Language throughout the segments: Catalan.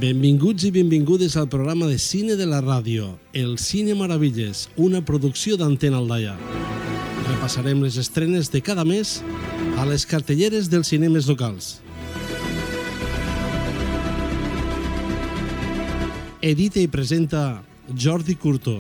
Benvinguts i benvingudes al programa de cine de la ràdio, El Cine Maravilles, una producció d'Antena Aldaia. Repassarem les estrenes de cada mes a les cartelleres dels cinemes locals. Edita i presenta Jordi Curto.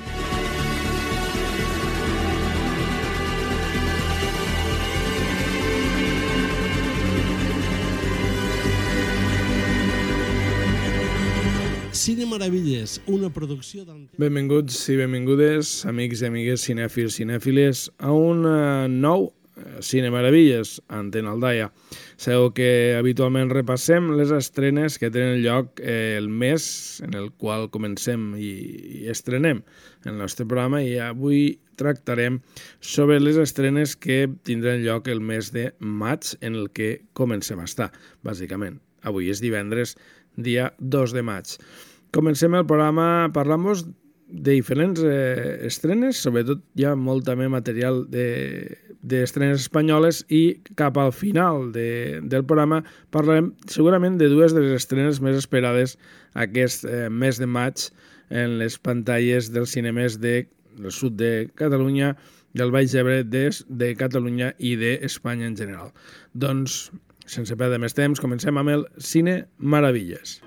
Cine Maravilles, una producció d'Antena... Benvinguts i benvingudes, amics i amigues cinèfils, cinèfiles, a un nou Cine Maravilles, Antena Aldaia. Sabeu que habitualment repassem les estrenes que tenen lloc el mes en el qual comencem i estrenem el nostre programa, i avui tractarem sobre les estrenes que tindran lloc el mes de maig, en el que comencem a estar, bàsicament. Avui és divendres, dia 2 de maig. Comencem el programa parlant-vos de diferents estrenes, sobretot hi ha molt també material d'estrenes espanyoles, i cap al final del programa parlarem segurament de dues de les estrenes més esperades aquest mes de maig en les pantalles dels cinemes del sud de Catalunya, del Baix Ebre, de Catalunya i d'Espanya en general. Doncs, sense perdre més temps, comencem amb el Cine Maravilles.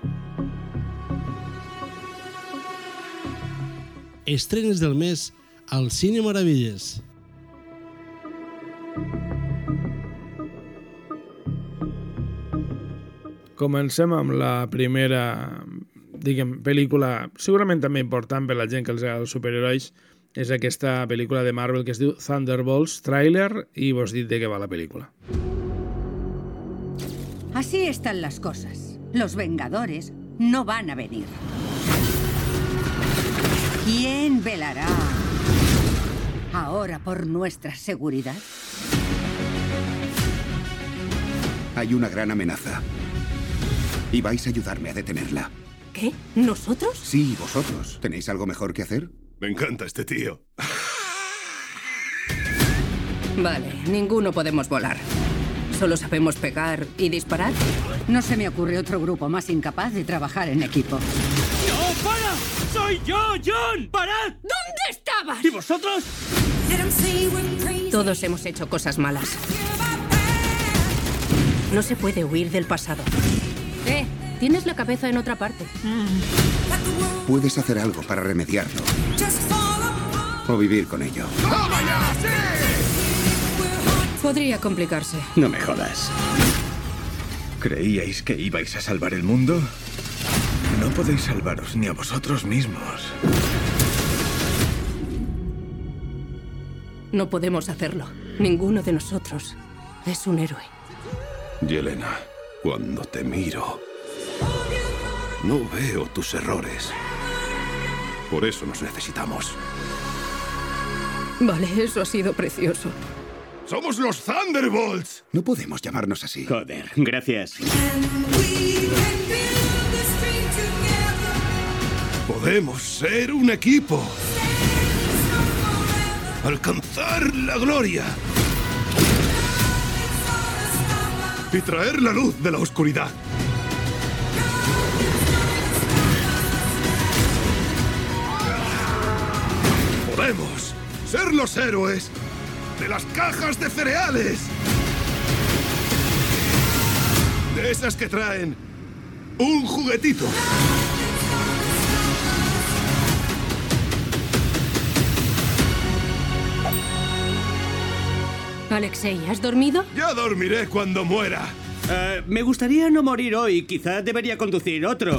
Estrenes del mes al Cine Maravilles. Comencem amb la primera, pel·lícula segurament també important per la gent que els agrada els superherois. És aquesta pel·lícula de Marvel que es diu Thunderbolts, tràiler, i vos dic de què va la pel·lícula. Así están las cosas. Los Vengadores no van a venir. ¿Quién velará ahora por nuestra seguridad? Hay una gran amenaza. Y vais a ayudarme a detenerla. ¿Qué? ¿Nosotros? Sí, vosotros. ¿Tenéis algo mejor que hacer? Me encanta este tío. Vale, ninguno podemos volar. ¿Solo sabemos pegar y disparar? No se me ocurre otro grupo más incapaz de trabajar en equipo. ¡No, para! ¡Soy yo, John! ¡Parad! ¿Dónde estabas? ¿Y vosotros? Todos hemos hecho cosas malas. No se puede huir del pasado. Tienes la cabeza en otra parte. Puedes hacer algo para remediarlo. O vivir con ello. Podría complicarse. No me jodas. ¿Creíais que ibais a salvar el mundo? No podéis salvaros ni a vosotros mismos. No podemos hacerlo. Ninguno de nosotros es un héroe. Yelena, cuando te miro, no veo tus errores. Por eso nos necesitamos. Vale, eso ha sido precioso. ¡Somos los Thunderbolts! No podemos llamarnos así. Joder, gracias. Podemos ser un equipo. Alcanzar la gloria. Y traer la luz de la oscuridad. Podemos ser los héroes de las cajas de cereales. De esas que traen un juguetito. Alexei, ¿has dormido? Ya dormiré cuando muera. Me gustaría no morir hoy. Quizá debería conducir otro.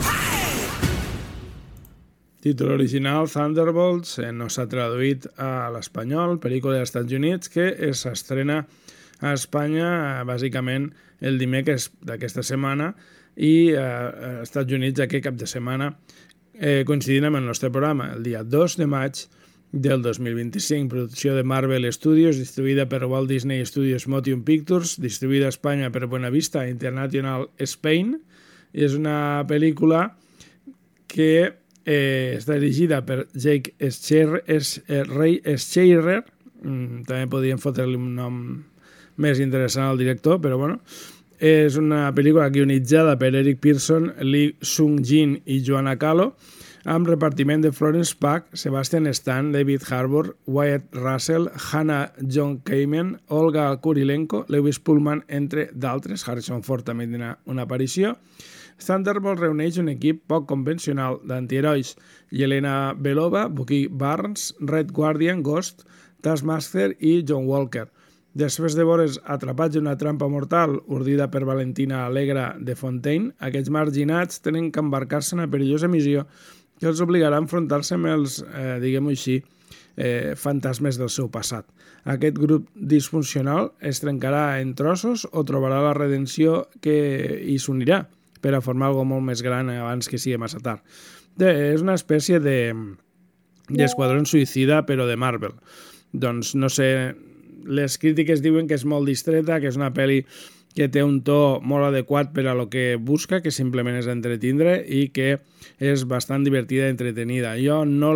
Títol original, Thunderbolts, no s'ha traduït a l'espanyol, pel·lícula dels Estats Units, que s'estrena a Espanya bàsicament el dimecres d'aquesta setmana, i als Estats Units aquest cap de setmana, coincidint amb el nostre programa, el dia 2 de maig del 2025, producció de Marvel Studios, distribuïda per Walt Disney Studios Motion Pictures, distribuïda a Espanya per Buena Vista International Spain, i és una pel·lícula que està dirigida per Jake Schreier, també podríem fotre-li un nom més interessant al director, però bueno, És una pel·lícula guionitzada per Eric Pearson, Lee Sung-jin i Joanna Kahlo, amb repartiment de Florence Pugh, Sebastian Stan, David Harbour, Wyatt Russell, Hannah John Kamen, Olga Kurilenko, Lewis Pullman, entre d'altres. Harrison Ford també tindrà una aparició. Thunderbolt reuneix un equip poc convencional d'antiherois: Yelena Belova, Bucky Barnes, Red Guardian, Ghost, Taskmaster i John Walker. Després de veure's atrapats en una trampa mortal urdida per Valentina Allegra de Fontaine, aquests marginats tenen que embarcar-se en una perillosa missió que els obligarà a enfrontar-se amb els, diguem-ho així, fantasmes del seu passat. Aquest grup disfuncional es trencarà en trossos o trobarà la redenció que hi s'unirà per a formar alguna molt més gran abans que sigui massa tard. És una espècie d'esquadrón suïcida, però de Marvel. Doncs no sé, les crítiques diuen que és molt distreta, que és una pel·li que té un to molt adequat per a lo que busca, que simplement és entretindre i que és bastant divertida i entretenida. Jo no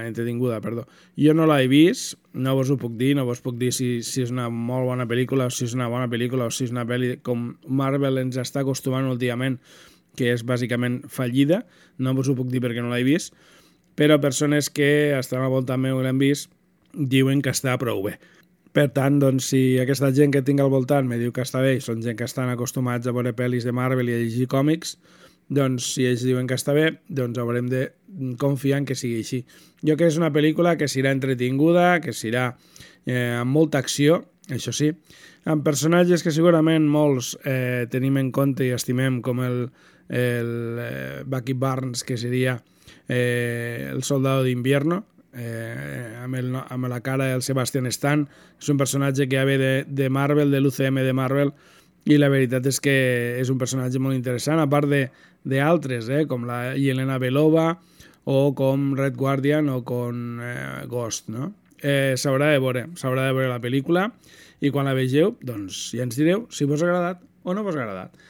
l'he vist, no vos ho puc dir, no vos puc dir si és una molt bona pel·lícula o si és una bona pel·lícula o si és una pel·li com Marvel ens està acostumant últimament, que és bàsicament fallida. No vos ho puc dir perquè no l'he vist, però persones que estan al voltant meu i l'han vist diuen que està prou bé. Per tant, doncs, si aquesta gent que tinc al voltant me diu que està bé i són gent que estan acostumats a veure pel·lis de Marvel i a llegir còmics, doncs si ells diuen que està bé, doncs haurem de confiar en que sigui així. Jo crec que és una pel·lícula que serà entretinguda, que serà amb molta acció, això sí, amb personatges que segurament molts tenim en compte i estimem, com el Bucky Barnes, que seria el soldado d'invierno, amb la cara del Sebastian Stan. És un personatge que ve de Marvel, de l'UCM de Marvel, i la veritat és que és un personatge molt interessant, a part d'altres, com la Yelena Belova o com Red Guardian o com Ghost, no? S'haurà de veure la pel·lícula, i quan la vegeu, doncs ja ens direu si vos ha agradat o no vos ha agradat.